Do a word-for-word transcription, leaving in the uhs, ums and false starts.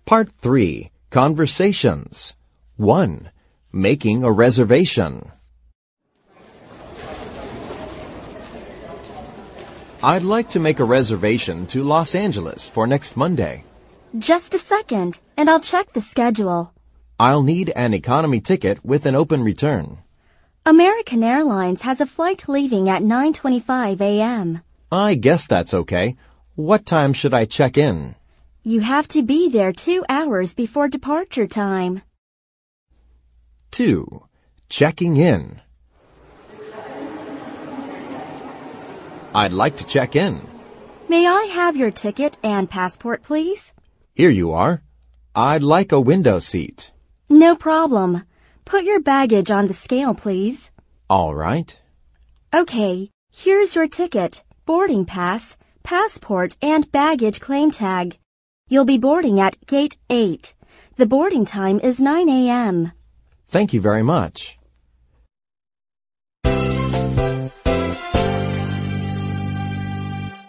Part three. Conversations. one. Making a reservation. I'd like to make a reservation to Los Angeles for next Monday. Just a second, and I'll check the schedule. I'll need an economy ticket with an open return. American Airlines has a flight leaving at nine twenty-five a m I guess that's okay. What time should I check in? You have to be there two hours before departure time. two. Checking in. I'd like to check in. May I have your ticket and passport, please? Here you are. I'd like a window seat. No problem. Put your baggage on the scale, please. All right. Okay, here's your ticket, boarding pass, passport, and baggage claim tag. You'll be boarding at gate eight. The boarding time is nine a m Thank you very much.